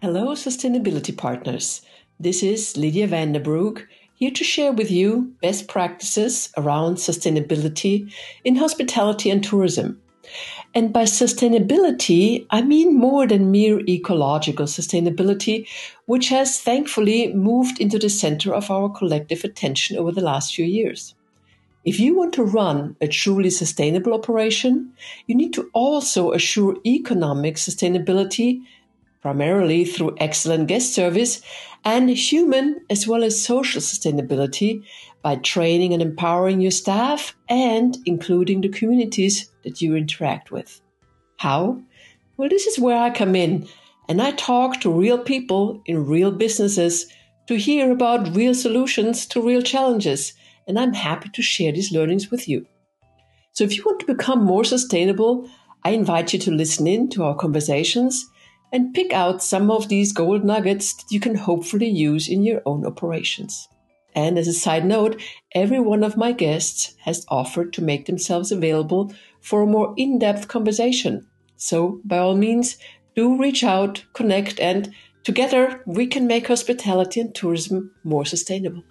Hello, sustainability partners. This is Lydia van der Broek, here to share with you best practices around sustainability in hospitality and tourism. And by sustainability, I mean more than mere ecological sustainability, which has thankfully moved into the center of our collective attention over the last few years. If you want to run a truly sustainable operation, you need to also assure economic sustainability, primarily through excellent guest service, and human as well as social sustainability by training and empowering your staff and including the communities that you interact with. How? Well, this is where I come in, and I talk to real people in real businesses to hear about real solutions to real challenges, and I'm happy to share these learnings with you. So if you want to become more sustainable, I invite you to listen in to our conversations and pick out some of these gold nuggets that you can hopefully use in your own operations. And as a side note, every one of my guests has offered to make themselves available for a more in-depth conversation. So by all means, do reach out, connect, and together we can make hospitality and tourism more sustainable.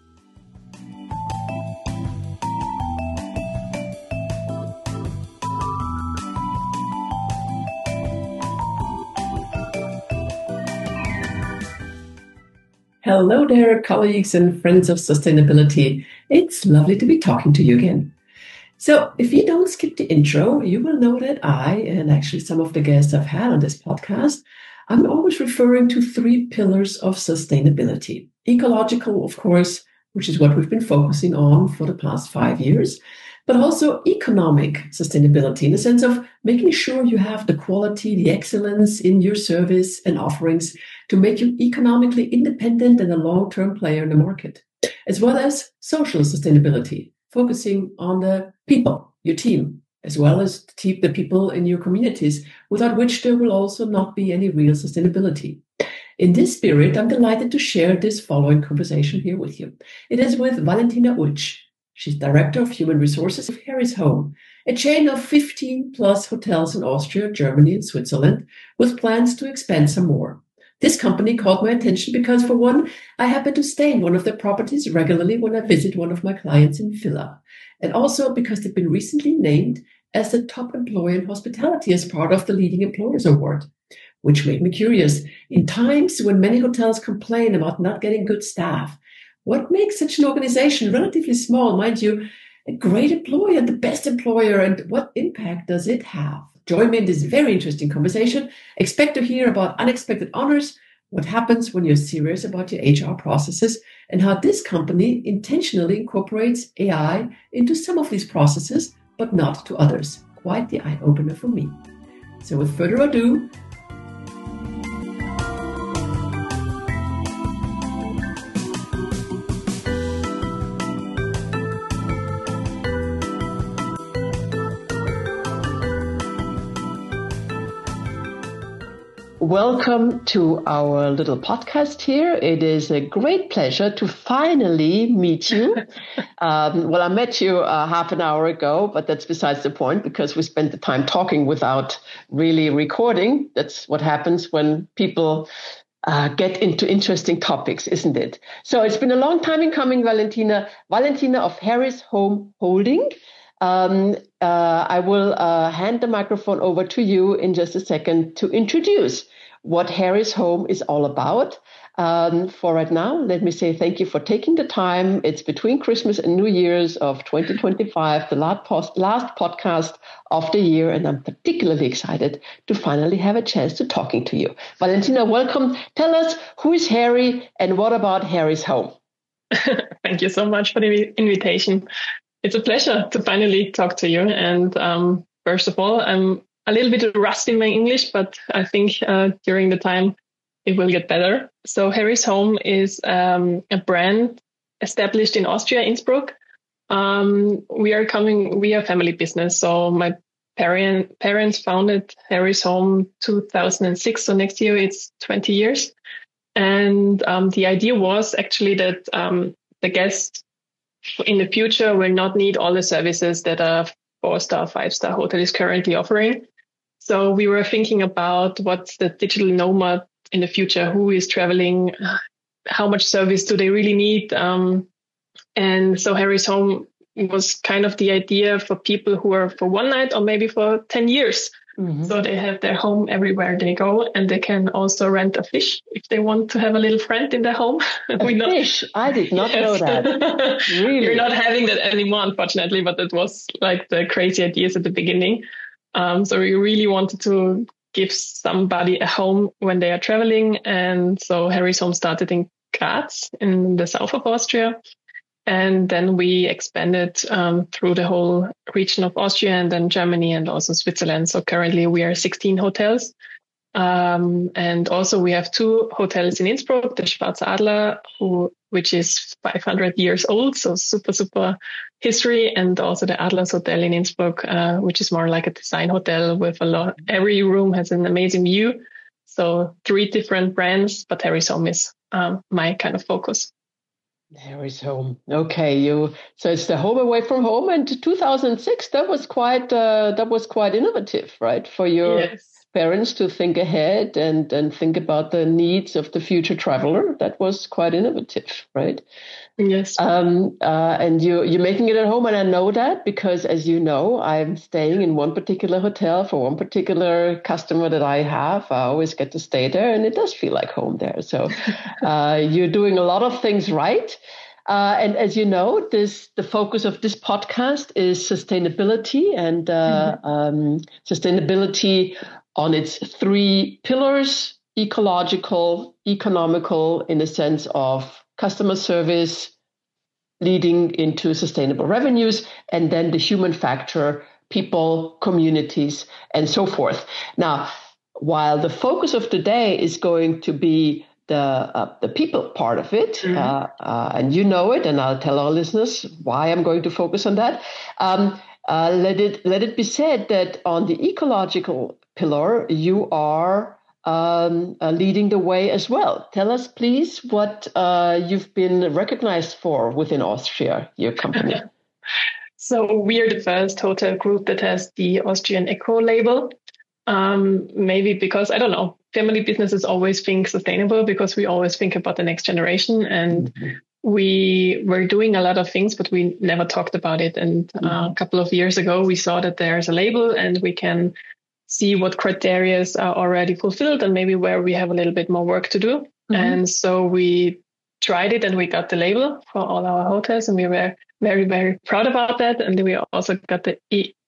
Hello there, colleagues and friends of sustainability. It's lovely to be talking to you again. So if you don't skip the intro, you will know that I, and actually some of the guests I've had on this podcast, I'm always referring to three pillars of sustainability. Ecological, of course, which is what we've been focusing on for the past 5 years, but also economic sustainability in the sense of making sure you have the quality, the excellence in your service and offerings to make you economically independent and a long-term player in the market, as well as social sustainability, focusing on the people, your team, as well as the people in your communities, without which there will also not be any real sustainability. In this spirit, I'm delighted to share this following conversation here with you. It is with Valentina Ulch. She's Director of Human Resources of Harry's Home, a chain of 15 plus hotels in Austria, Germany, and Switzerland, with plans to expand some more. This company caught my attention because, for one, I happen to stay in one of their properties regularly when I visit one of my clients in Villa, and also because they've been recently named as the top employer in hospitality as part of the Leading Employers Award, which made me curious. In times when many hotels complain about not getting good staff, what makes such an organization, relatively small, mind you, a great employer and the best employer, and what impact does it have? Join me in this very interesting conversation. Expect to hear about unexpected honors, what happens when you're serious about your HR processes, and how this company intentionally incorporates AI into some of these processes, but not to others. Quite the eye-opener for me. So with further ado, welcome to our little podcast here. It is a great pleasure to finally meet you. I met you half an hour ago, but that's besides the point because we spent the time talking without really recording. That's what happens when people get into interesting topics, isn't it? So it's been a long time in coming, Valentina. Valentina of Harry's Home Holding. I will hand the microphone over to you in just a second to introduce what Harry's Home is all about. For right now, let me say thank you for taking the time. It's between Christmas and New Year's of 2025, the last podcast of the year, and I'm particularly excited to finally have a chance to talking to you. Valentina, welcome. Tell us, who is Harry and what about Harry's Home? Thank you so much for the invitation. It's a pleasure to finally talk to you. And first of all, I'm a little bit rusty in my English, but I think during the time it will get better. So Harry's Home is a brand established in Austria, Innsbruck. We are a family business. So my parents founded Harry's Home 2006. So next year it's 20 years. And the idea was actually that the guests in the future will not need all the services that a 4-star, 5-star hotel is currently offering. So we were thinking about what the digital nomad in the future, who is traveling, how much service do they really need. And so Harry's Home was kind of the idea for people who are for one night or maybe for 10 years. Mm-hmm. So they have their home everywhere they go, and they can also rent a fish if they want to have a little friend in their home. Fish? I did not know that. Really? We're not having that anymore, unfortunately, but it was like the crazy ideas at the beginning. So we really wanted to give somebody a home when they are traveling. And so Harry's Home started in Graz in the south of Austria. And then we expanded through the whole region of Austria and then Germany and also Switzerland. So currently we are 16 hotels. And also we have 2 hotels in Innsbruck, the Schwarze Adler, which is 500 years old. So super history. And also the Adlers Hotel in Innsbruck, which is more like a design hotel with every room has an amazing view. So 3 different brands, but Harry's Home is my kind of focus. Harry's Home. Okay, so it's the home away from home, and 2006 that was quite innovative, right? For your parents to think ahead and think about the needs of the future traveler. That was quite innovative, right? Yes. And you're making it at home, and I know that because, as you know, I'm staying in one particular hotel for one particular customer that I have. I always get to stay there, and it does feel like home there. So you're doing a lot of things right. And as you know, the focus of this podcast is sustainability and sustainability on its 3 pillars: ecological, economical, in the sense of customer service leading into sustainable revenues, and then the human factor, people, communities, and so forth. Now, while the focus of today is going to be the people part of it, and you know it, and I'll tell our listeners why I'm going to focus on that. Let it be said that on the ecological pillar, you are leading the way as well. Tell us, please, what you've been recognized for within Austria, your company. So we are the first hotel group that has the Austrian Eco label. Maybe because, I don't know, family businesses always think sustainable because we always think about the next generation. And we were doing a lot of things, but we never talked about it. And a couple of years ago, we saw that there's a label and we can see what criteria are already fulfilled and maybe where we have a little bit more work to do. And so we tried it and we got the label for all our hotels, and we were very, very proud about that. And then we also got the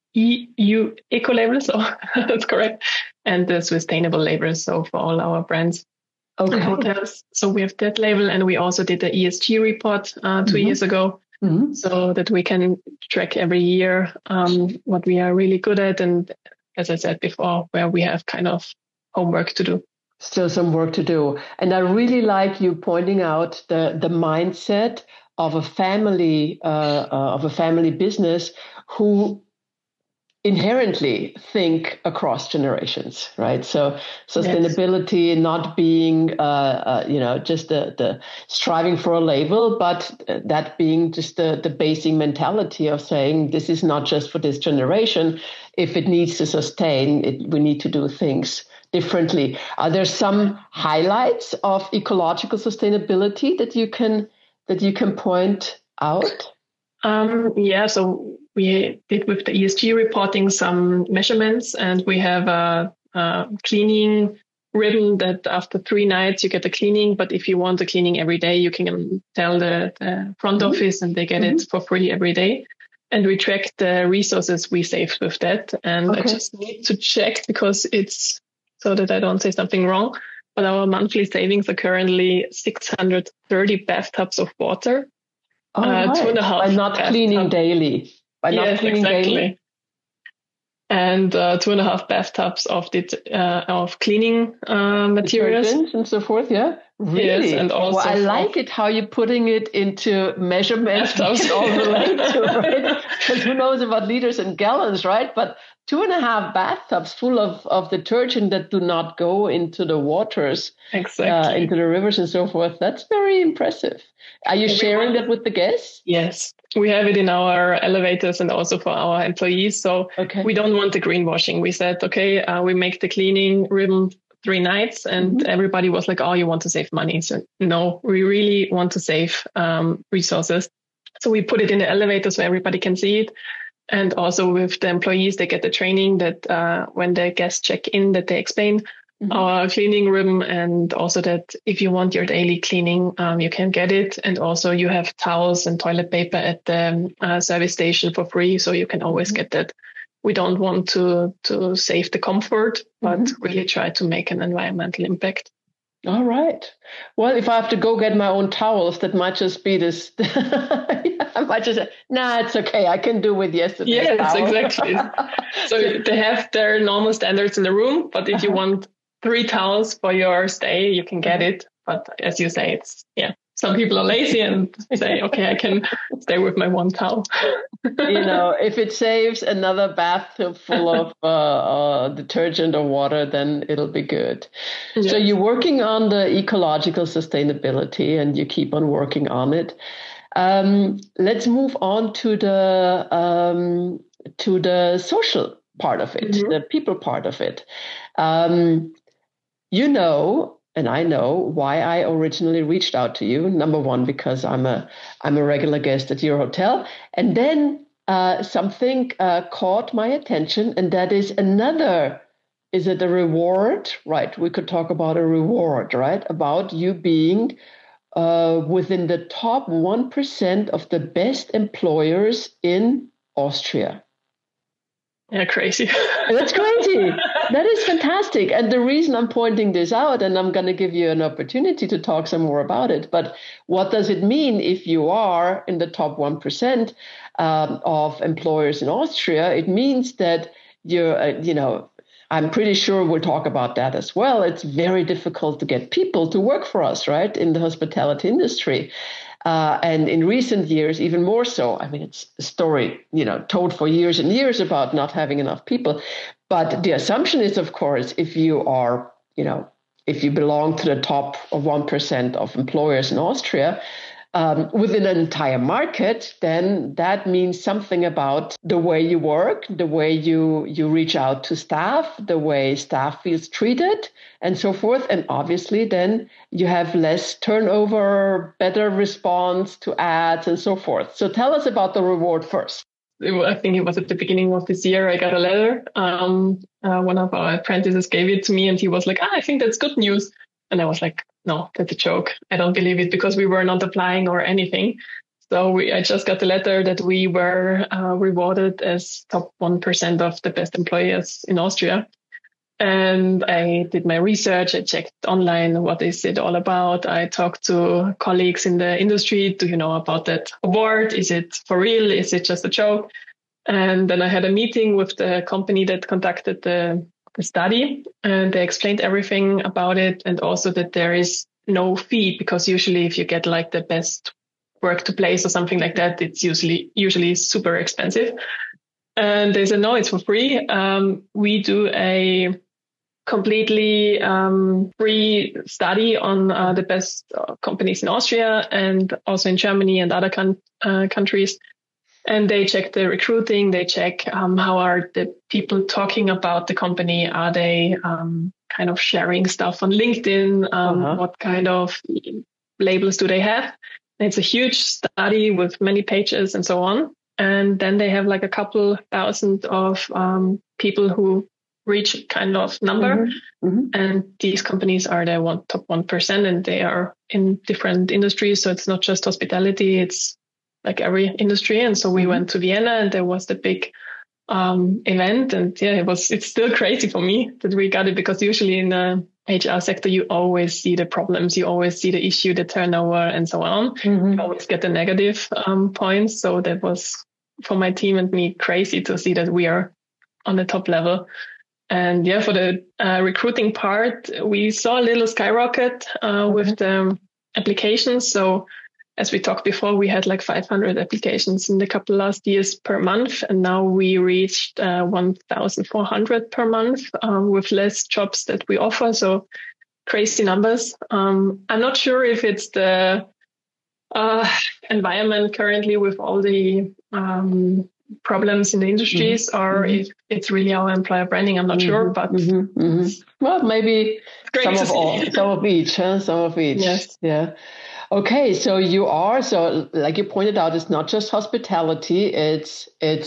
EU Eco label, so that's correct, and the sustainable label, so for all our brands and hotels. So we have that label, and we also did the ESG report 2 years ago, so that we can track every year what we are really good at, and as I said before, where we have kind of homework to do. Still some work to do. And I really like you pointing out the mindset of a family business who inherently think across generations, right? So sustainability not being, just the striving for a label, but that being just the basic mentality of saying this is not just for this generation. If it needs to sustain it, we need to do things differently. Are there some highlights of ecological sustainability that you can point out? So we did with the ESG reporting some measurements, and we have a cleaning ribbon that after 3 nights you get the cleaning. But if you want the cleaning every day, you can tell the front office and they get it for free every day. And we track the resources we saved with that. And I just need to check because it's so that I don't say something wrong. But our monthly savings are currently 630 bathtubs of water. 2.5 by not cleaning daily. Daily. And 2.5 bathtubs of cleaning materials and so forth. Yeah, really. Yes, and also I like it how you're putting it into measurements all relate to, right? Because who knows about liters and gallons, right? But 2.5 bathtubs full of detergent that do not go into the waters, into the rivers and so forth. That's very impressive. Are you sharing that with the guests? Yes, we have it in our elevators and also for our employees. So we don't want the greenwashing. We said, we make the cleaning ribbon 3 nights, and everybody was like, oh, you want to save money. So no, we really want to save resources. So we put it in the elevator so everybody can see it. And also with the employees, they get the training that when the guests check in, that they explain our cleaning room, and also that if you want your daily cleaning, you can get it. And also you have towels and toilet paper at the service station for free, so you can always get that. We don't want to save the comfort, but really try to make an environmental impact. All right. Well, if I have to go get my own towels, that might just be this. I might just say, nah, it's okay. I can do with yesterday's Yes, towel. exactly. So they have their normal standards in the room, but if you want 3 towels for your stay, you can get it. But as you say, some people are lazy and say, okay, I can stay with my 1 towel. If it saves another bathtub full of detergent or water, then it'll be good. Yes. So you're working on the ecological sustainability, and you keep on working on it. Let's move on to the social part of it, the people part of it. And I know why I originally reached out to you. Number one, because I'm a regular guest at your hotel. And then something caught my attention, and that is is it a reward? Right. We could talk about a reward, right? About you being within the top 1% of the best employers in Austria. Yeah, crazy. That's crazy. That is fantastic. And the reason I'm pointing this out, and I'm going to give you an opportunity to talk some more about it, but what does it mean if you are in the top 1% of employers in Austria? It means that you're, I'm pretty sure we'll talk about that as well. It's very difficult to get people to work for us, right, in the hospitality industry. And in recent years, even more so. I mean, it's a story, told for years and years about not having enough people. But the assumption is, of course, if you are, if you belong to the top of 1% of employers in Austria, within an entire market, then that means something about the way you work, the way you reach out to staff, the way staff feels treated, and so forth. And obviously, then you have less turnover, better response to ads, and so forth. So tell us about the reward first. I think it was at the beginning of this year, I got a letter. One of our apprentices gave it to me, and he was like, I think that's good news. And I was like, no, that's a joke. I don't believe it, because we were not applying or anything. So I just got the letter that we were rewarded as top 1% of the best employers in Austria. And I did my research. I checked online, what is it all about? I talked to colleagues in the industry. Do you know about that award? Is it for real? Is it just a joke? And then I had a meeting with the company that conducted the study, and they explained everything about it, and also that there is no fee, because usually if you get like the best work to place or something like that, it's usually super expensive. And they said, no, it's for free. We do a completely free study on the best companies in Austria and also in Germany and other countries. And they check the recruiting. They check how are the people talking about the company. Are they kind of sharing stuff on LinkedIn? What kind of labels do they have? And it's a huge study with many pages and so on. And then they have like a couple thousand of people who reach kind of number. And these companies are the top 1%, and they are in different industries. So it's not just hospitality, it's like every industry. And so we went to Vienna, and there was the big event. And it's still crazy for me that we got it, because usually in the HR sector, you always see the problems, you always see the issue, the turnover, and so on. You always get the negative points. So that was, for my team and me, crazy to see that we are on the top level. And for the recruiting part, we saw a little skyrocket with the applications. So as we talked before, we had like 500 applications in the couple last years per month. And now we reached 1,400 per month with less jobs that we offer. So crazy numbers. I'm not sure if it's the environment currently with all the problems in the industries, or if it's really our employer branding. I'm not sure, but well, maybe some of each. Yes. Yeah. Okay, so like you pointed out, it's not just hospitality; it's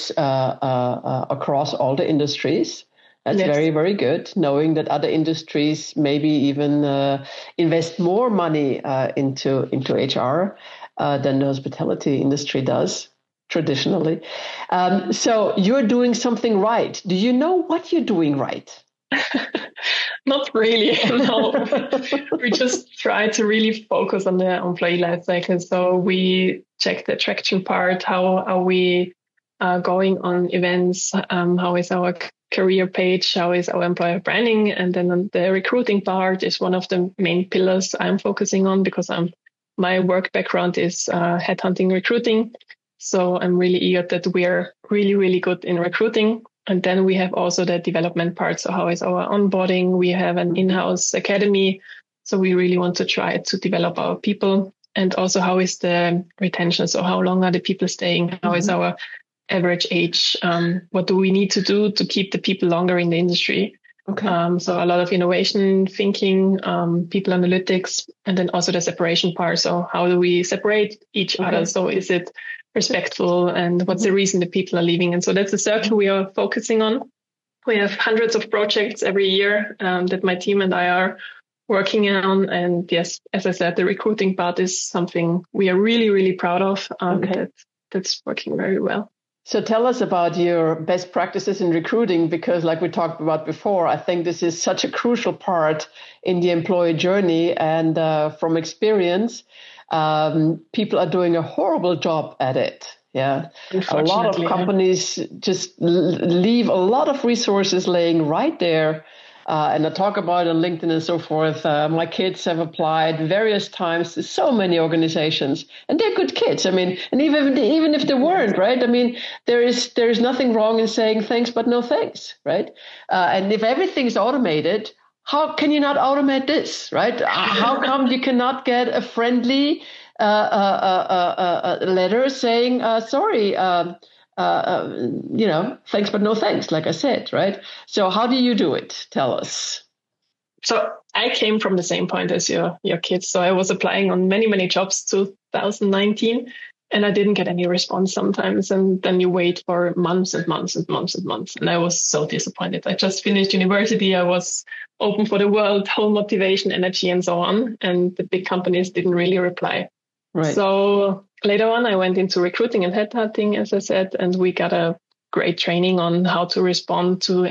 across all the industries. That's very, very good. Knowing that other industries maybe even invest more money into HR than the hospitality industry does traditionally. So you're doing something right. Do you know what you're doing right? Not really, no. We just try to really focus on the employee life cycle. So we check the attraction part. How are we going on events? How is our career page? How is our employer branding? And then on the recruiting part is one of the main pillars I'm focusing on, because my work background is headhunting recruiting. So I'm really eager that we are really, really good in recruiting. And then we have also the development part. So how is our onboarding? We have an in-house academy. So we really want to try to develop our people. And also, how is the retention? So how long are the people staying? How is our average age? What do we need to do to keep the people longer in the industry? Okay. So a lot of innovation thinking, people analytics, and then also the separation part. So how do we separate each other? So is it respectful, and what's the reason the people are leaving? And so that's the circle we are focusing on. We have hundreds of projects every year that my team and I are working on. And yes, as I said, the recruiting part is something we are really, really proud of. That's working very well. So tell us about your best practices in recruiting, because like we talked about before, I think this is such a crucial part in the employee journey. And from experience, people are doing a horrible job at it. Yeah. A lot of companies just leave a lot of resources laying right there. And I talk about it on LinkedIn and so forth. My kids have applied various times to so many organizations, and they're good kids. I mean, and even if they weren't, right? I mean, there is nothing wrong in saying thanks, but no thanks, right? And if everything's automated, how can you not automate this, right? How come you cannot get a friendly letter saying sorry? Thanks, but no thanks, like I said, right? So how do you do it? Tell us. So I came from the same point as your kids. So I was applying on many, many jobs 2019, and I didn't get any response sometimes. And then you wait for months and months and months and months. And I was so disappointed. I just finished university. I was open for the world, whole motivation, energy, and so on. And the big companies didn't really reply. Right. So later on, I went into recruiting and headhunting, as I said, and we got a great training on how to respond to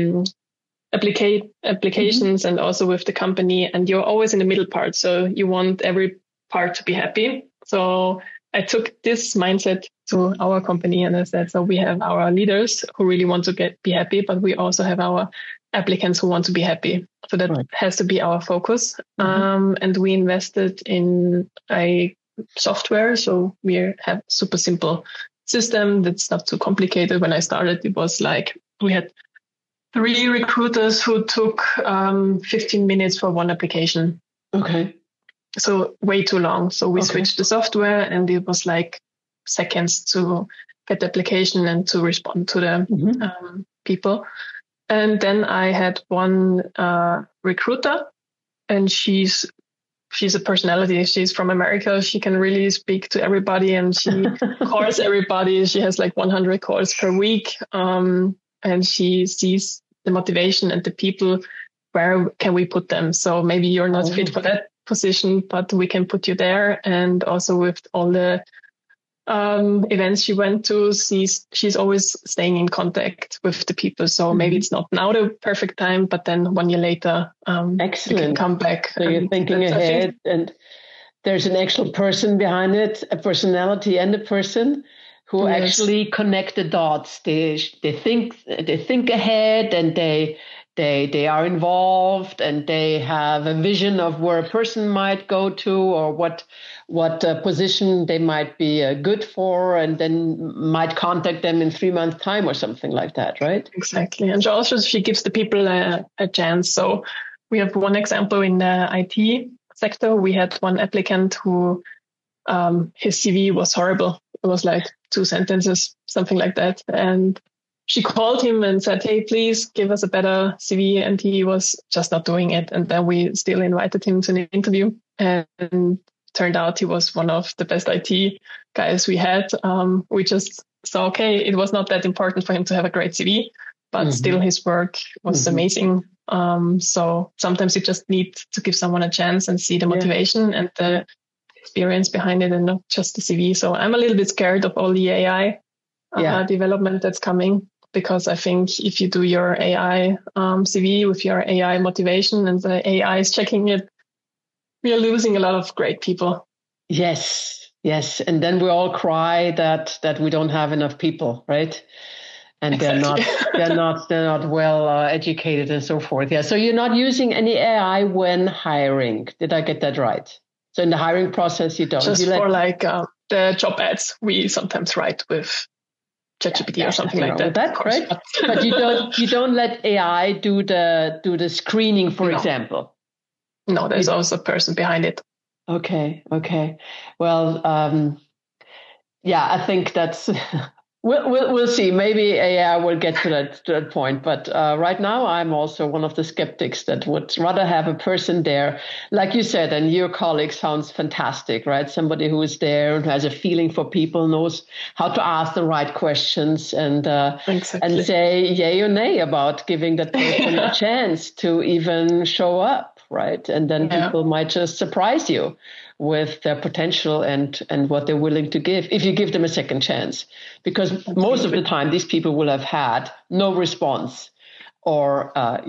applications and also with the company. And you're always in the middle part. So you want every part to be happy. So I took this mindset to our company, and I said, so we have our leaders who really want to be happy, but we also have our applicants who want to be happy. So that has to be our focus. And we invested in a software. So we have super simple system that's not too complicated. When I started, it was like we had 3 recruiters who took 15 minutes for one application. Okay. So way too long. So we switched the software, and it was like seconds to get the application and to respond to the people. And then I had one recruiter, and she's a personality. She's from America. She can really speak to everybody, and she calls everybody. She has like 100 calls per week. And she sees the motivation and the people, where can we put them? So maybe you're not fit for that position, but we can put you there. And also with all the events she went to, she's always staying in contact with the people. So maybe it's not now the perfect time, but then 1 year later, excellent, you can come back. So you're thinking ahead, and there's an actual person behind it, a personality and a person who actually connect the dots. They think ahead, and they are involved, and they have a vision of where a person might go to, or what position they might be good for, and then might contact them in 3 months' time or something like that, right? Exactly. And also she gives the people a chance. So we have one example in the IT sector. We had one applicant who his CV was horrible. It was like 2 sentences, something like that. And she called him and said, hey, please give us a better CV. And he was just not doing it. And then we still invited him to an interview, and turned out he was one of the best IT guys we had. We just saw, okay, it was not that important for him to have a great CV, but still his work was amazing. So sometimes you just need to give someone a chance and see the motivation and the experience behind it, and not just the CV. So I'm a little bit scared of all the AI development that's coming, because I think if you do your AI CV with your AI motivation and the AI is checking it, we are losing a lot of great people. Yes. And then we all cry that we don't have enough people, right? And exactly. they're not well educated and so forth. Yeah. So you're not using any AI when hiring. Did I get that right? So in the hiring process, you don't. Just for the job ads, we sometimes write with ChatGPT or something like that. That's right. But you don't let AI do the screening, for example. No, there's also a person behind it. Okay. Well, I think that's. We'll see. Maybe AI will get to that point. But right now, I'm also one of the skeptics that would rather have a person there, like you said, and your colleague sounds fantastic, right? Somebody who is there and has a feeling for people, knows how to ask the right questions, and say yay or nay about giving that person a chance to even show up, right? And then people might just surprise you with their potential and what they're willing to give if you give them a second chance. Because most of the time, these people will have had no response or,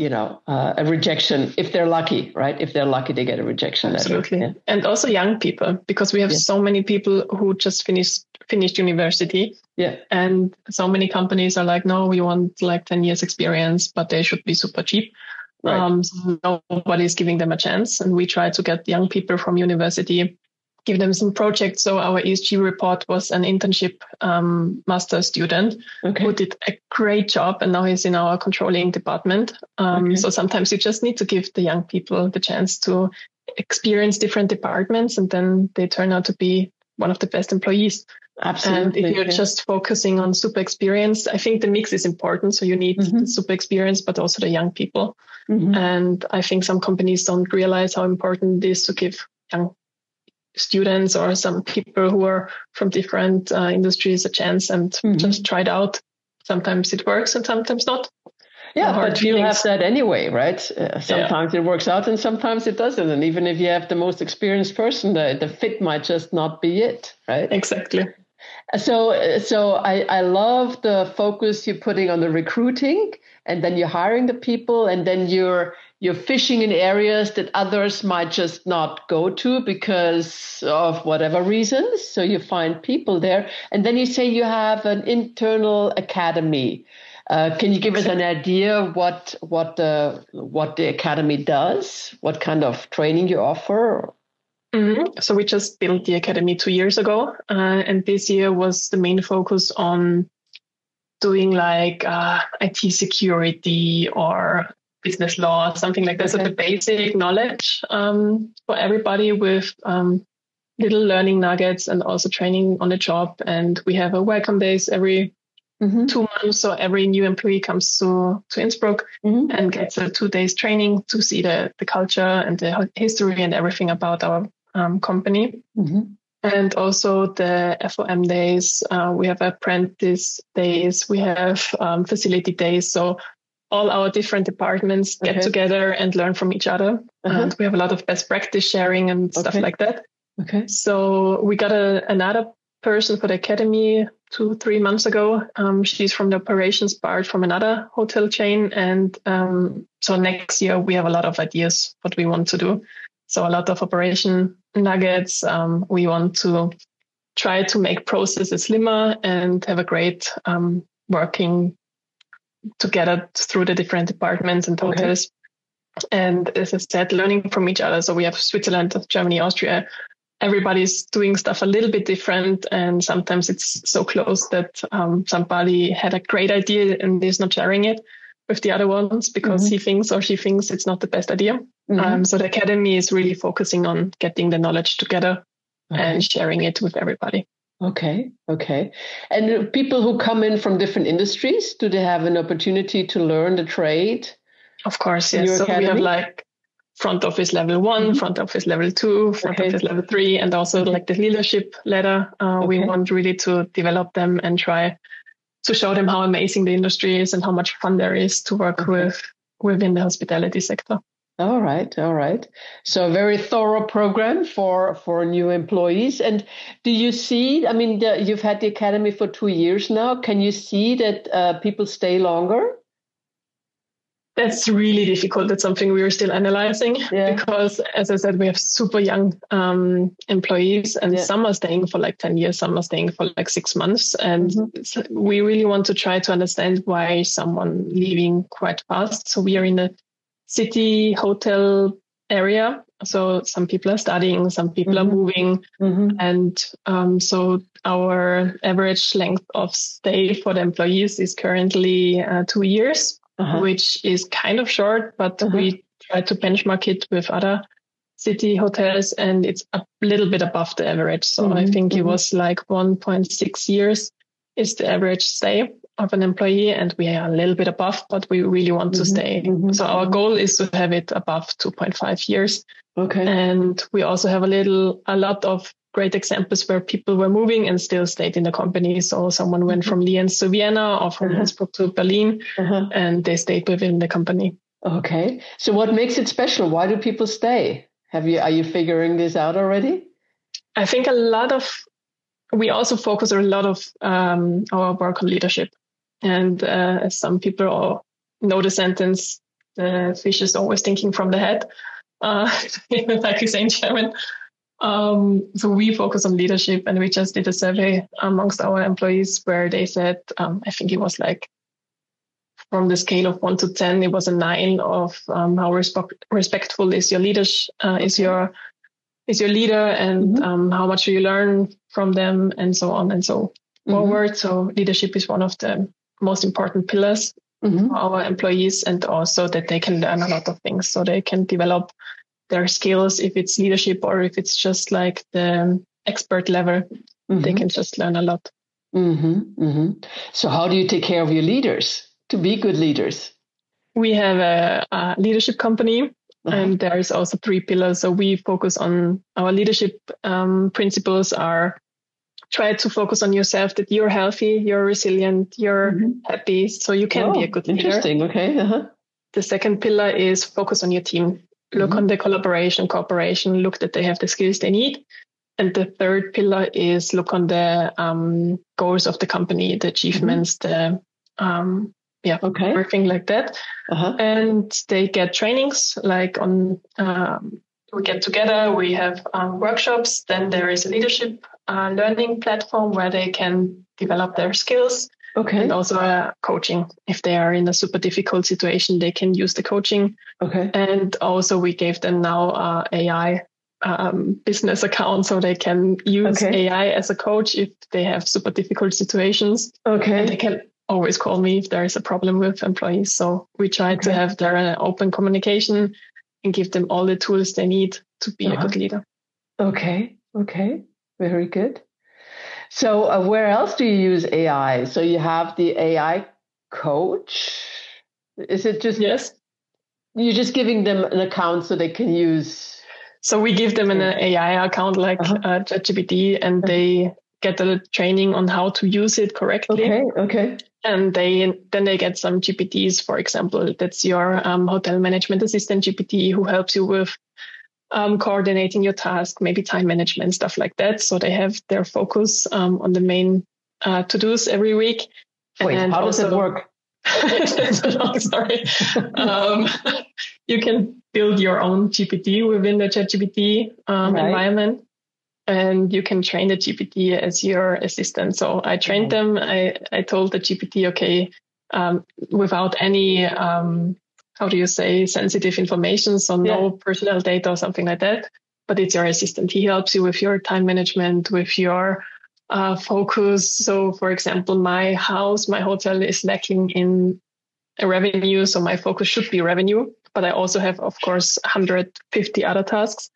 a rejection if they're lucky, right? If they're lucky, they get a rejection. Absolutely. Yeah. And also young people, because we have so many people who just finished university. Yeah. And so many companies are like, no, we want like 10 years experience, but they should be super cheap. Right. So nobody's giving them a chance. And we try to get young people from university, give them some projects. So our ESG report was an internship master student who did a great job. And now he's in our controlling department. So sometimes you just need to give the young people the chance to experience different departments. And then they turn out to be one of the best employees. Absolutely. And if you're just focusing on super experience, I think the mix is important. So you need the super experience, but also the young people. And I think some companies don't realize how important it is to give young students or some people who are from different industries a chance and just try it out. Sometimes it works and sometimes not. Yeah, but you have that anyway, right? Sometimes it works out and sometimes it doesn't. And even if you have the most experienced person, the fit might just not be it, right? Exactly. So I love the focus you're putting on the recruiting, and then you're hiring the people, and then you're fishing in areas that others might just not go to because of whatever reasons. So you find people there, and then you say you have an internal academy. Can you give us an idea what the academy does? What kind of training you offer? So we just built the academy 2 years ago, and this year was the main focus on doing like IT security or business law, something like that. So the basic knowledge for everybody with little learning nuggets and also training on the job. And we have a welcome days every 2 months. So every new employee comes to Innsbruck and gets a 2 days training to see the culture and the history and everything about our company. And also the FOM days, we have apprentice days, we have facility days. So all our different departments get together and learn from each other. And we have a lot of best practice sharing and stuff like that. So we got another person for the academy 2-3 months ago. She's from the operations part from another hotel chain. And so next year we have a lot of ideas what we want to do. So a lot of operation nuggets. We want to try to make processes slimmer and have a great working together through the different departments and hotels. And as I said, learning from each other. So we have Switzerland, Germany, Austria. Everybody's doing stuff a little bit different. And sometimes it's so close that somebody had a great idea and is not sharing it with the other ones because he thinks or she thinks it's not the best idea. So the academy is really focusing on getting the knowledge together and sharing it with everybody. Okay. Okay. And people who come in from different industries, do they have an opportunity to learn the trade Of course, in yes. your So we have academy? like front office level 1, front office level 2, front Okay. office level 3, and also like the leadership ladder. We Okay. want really to develop them and try to show them how amazing the industry is and how much fun there is to work within the hospitality sector. All right, all right. So a very thorough program for new employees. And do you see? I mean, you've had the academy for 2 years now. Can you see that people stay longer? That's really difficult. That's something we are still analyzing because, as I said, we have super young employees, and some are staying for like 10 years, some are staying for like 6 months. And we really want to try to understand why someone leaving quite fast. So we are in a city hotel area. So some people are studying, some people are moving. And so our average length of stay for the employees is currently 2 years. Which is kind of short, but we try to benchmark it with other city hotels, and it's a little bit above the average. So I think it was like 1.6 years is the average stay of an employee, and we are a little bit above, but we really want to stay. So our goal is to have it above 2.5 years. Okay. And we also have a lot of great examples where people were moving and still stayed in the company. So someone went from Lienz to Vienna or from Innsbruck to Berlin, and they stayed within the company. Okay. So what makes it special? Why do people stay? Are you figuring this out already? I think we also focus a lot of our work on leadership. And as some people all know the sentence, the fish is always thinking from the head, like you say in German. So we focus on leadership, and we just did a survey amongst our employees where they said, I think it was like from the scale of 1 to 10, it was a 9 of how respectful is your is your leader, and how much do you learn from them, and so on and so forward. So leadership is one of the most important pillars for our employees, and also that they can learn a lot of things, so they can develop their skills, if it's leadership or if it's just like the expert level, they can just learn a lot. So how do you take care of your leaders to be good leaders? We have a leadership company, and there is also 3 pillars. So we focus on our leadership principles are try to focus on yourself, that you're healthy, you're resilient, you're happy, so you can be a good leader. Interesting. Okay. The second pillar is focus on your team. Look on the collaboration, cooperation, look that they have the skills they need. And the third pillar is look on the goals of the company, the achievements, everything like that. And they get trainings like we get together, we have workshops. Then there is a leadership learning platform where they can develop their skills. And also coaching. If they are in a super difficult situation, they can use the coaching. And also we gave them now AI business account, so they can use AI as a coach if they have super difficult situations. And they can always call me if there is a problem with employees. So we try to have their open communication and give them all the tools they need to be a good leader. Okay. Very good. So where else do you use AI? So you have the AI coach. Is it just you're just giving them an account so they can use? So we give them an AI account like ChatGPT, and they get the training on how to use it correctly. Okay. And then they get some GPTs, for example. That's your hotel management assistant GPT, who helps you with coordinating your task, maybe time management, stuff like that. So they have their focus on the main to-dos every week. Wait, and how does it work? That's a long story. You can build your own GPT within the ChatGPT environment, and you can train the GPT as your assistant. So I trained them. I told the GPT, without any sensitive information, so no personal data or something like that, but it's your assistant. He helps you with your time management, with your focus. So for example, my hotel is lacking in a revenue, so my focus should be revenue, but I also have, of course, 150 other tasks.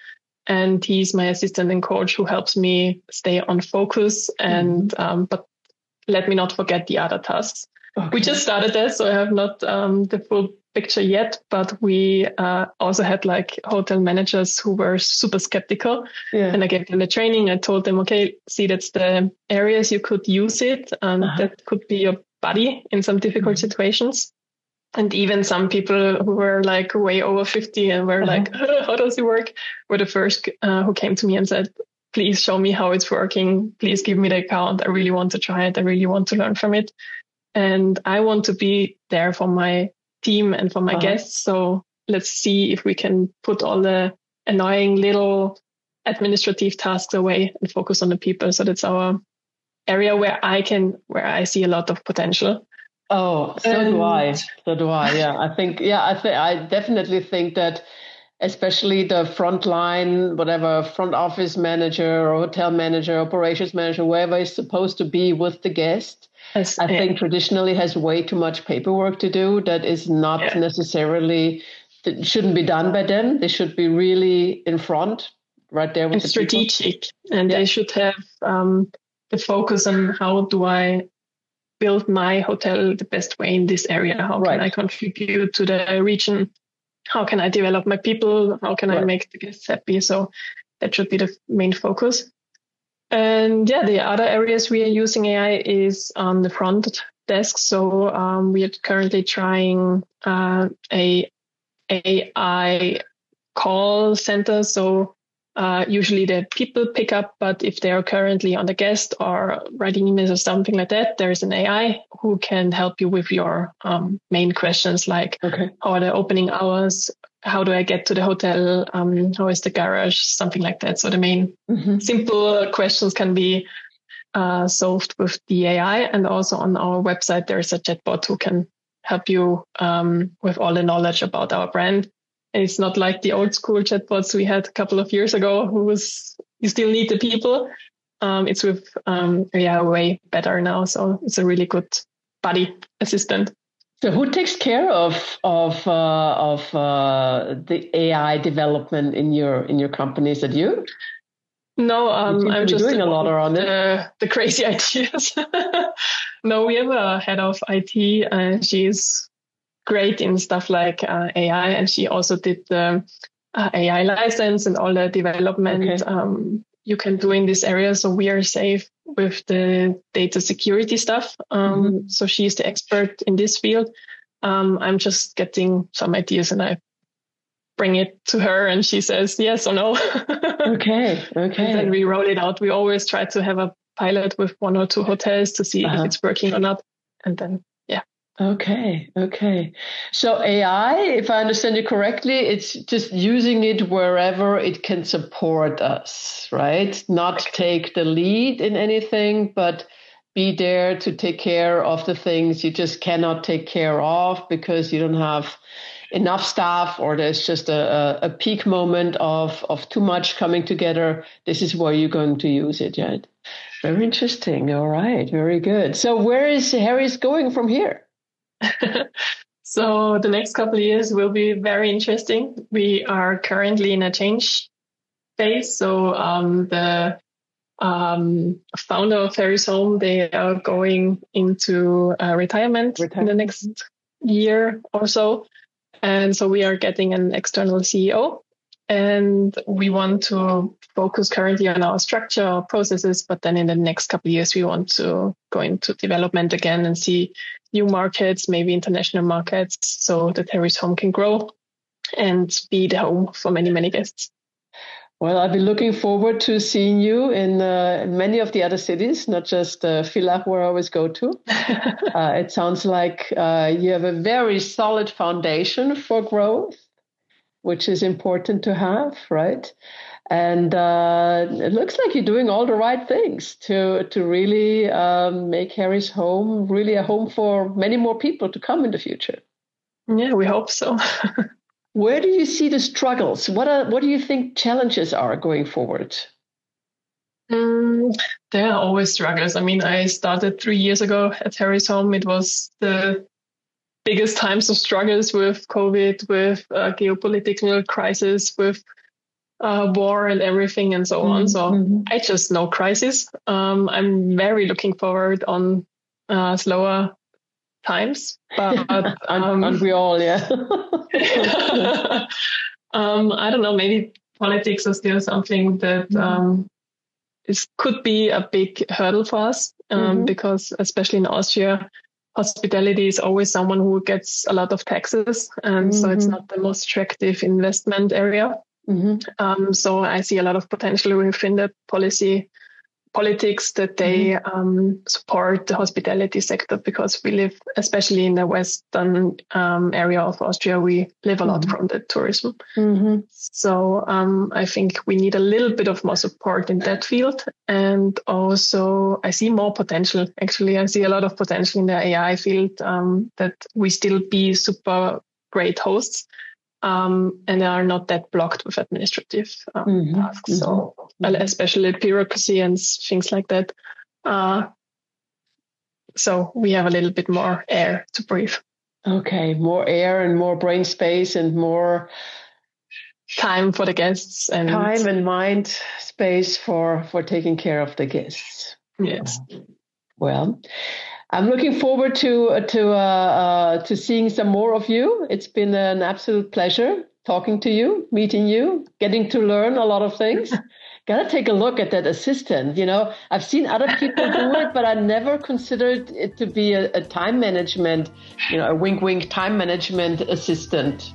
and he's my assistant and coach who helps me stay on focus and but let me not forget the other tasks. Okay. We just started this, so I have not the full picture yet, but we also had like hotel managers who were super skeptical. Yeah. And I gave them the training. I told them, okay, see, that's the areas you could use it. That could be your buddy in some difficult situations. And even some people who were like way over 50 and were like, how does it work? Were the first who came to me and said, please show me how it's working. Please give me the account. I really want to try it. I really want to learn from it. And I want to be there for my team and for my guests. So let's see if we can put all the annoying little administrative tasks away and focus on the people. So that's our area where I see a lot of potential. Oh, so do I. Yeah, I definitely think that especially the frontline, whatever, front office manager or hotel manager, operations manager, whoever is supposed to be with the guest, I think traditionally has way too much paperwork to do that is not necessarily, that shouldn't be done by them. They should be really in front, right there with and the strategic. People. And they should have the focus on how do I build my hotel the best way in this area? How can I contribute to the region? How can I develop my people? How can I make the guests happy? So that should be the main focus. And the other areas we are using AI is on the front desk. So we are currently trying a AI call center. So usually the people pick up, but if they are currently on the guest or writing emails or something like that, there is an AI who can help you with your main questions like how are the opening hours? How do I get to the hotel? How is the garage? Something like that. So the main simple questions can be solved with the AI. And also on our website, there is a chatbot who can help you with all the knowledge about our brand. It's not like the old school chatbots we had a couple of years ago you still need the people. It's with way better now. So it's a really good buddy assistant. So who takes care of the AI development in your company? Is it you? No, I'm just doing a lot around it. The crazy ideas. No, we have a head of IT, and she's great in stuff like AI, and she also did the AI license and all the development you can do in this area. So we are safe with the data security stuff. So she's the expert in this field. I'm just getting some ideas and I bring it to her and she says yes or no. Okay. And then we roll it out. We always try to have a pilot with 1 or 2 hotels to see if it's working or not. And then, Okay. So AI, if I understand you correctly, it's just using it wherever it can support us, right? Not take the lead in anything, but be there to take care of the things you just cannot take care of because you don't have enough staff or there's just a peak moment of too much coming together. This is where you're going to use it, right? Very interesting. All right. Very good. So where is Harry's going from here? So the next couple of years will be very interesting. We are currently in a change phase. So the founder of Harry's Home, they are going into retirement in the next year or so. And so we are getting an external CEO. And we want to focus currently on our structure, our processes, but then in the next couple of years, we want to go into development again and see new markets, maybe international markets, so that Harry's Home can grow and be the home for many, many guests. Well, I'll be looking forward to seeing you in many of the other cities, not just Villach, where I always go to. It sounds like you have a very solid foundation for growth, which is important to have, right? And it looks like you're doing all the right things to really make Harry's Home really a home for many more people to come in the future. Yeah, we hope so. Where do you see the struggles? What do you think challenges are going forward? There are always struggles. I mean, I started 3 years ago at Harry's Home. It was the biggest times of struggles with COVID, with geopolitical crisis, with war and everything and so on. So I just know crisis. I'm very looking forward on slower times, but aren't we all? Yeah. I don't know. Maybe politics is still something that could be a big hurdle for us because, especially in Austria, hospitality is always someone who gets a lot of taxes, and so it's not the most attractive investment area. So I see a lot of potential within the politics that they support the hospitality sector, because we live, especially in the western area of Austria, we live a lot from the tourism. So I think we need a little bit of more support in that field. And also I see more potential. Actually, I see a lot of potential in the AI field, that we still be super great hosts. And are not that blocked with administrative tasks, so especially bureaucracy and things like that. So we have a little bit more air to breathe. Okay, more air and more brain space and more time for the guests, and time and mind space for taking care of the guests. Yes. Well, I'm looking forward to seeing some more of you. It's been an absolute pleasure talking to you, meeting you, getting to learn a lot of things. Gotta take a look at that assistant. I've seen other people do it, but I never considered it to be a time management, a wink time management assistant.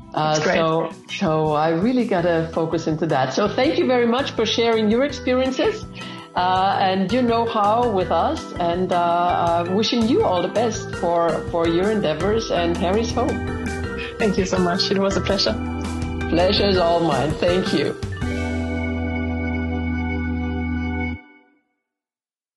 So I really gotta focus into that. So thank you very much for sharing your experiences. And your know-how with us, and wishing you all the best for your endeavors and Harry's home. Thank you so much. It was a pleasure. Pleasure is all mine. Thank you.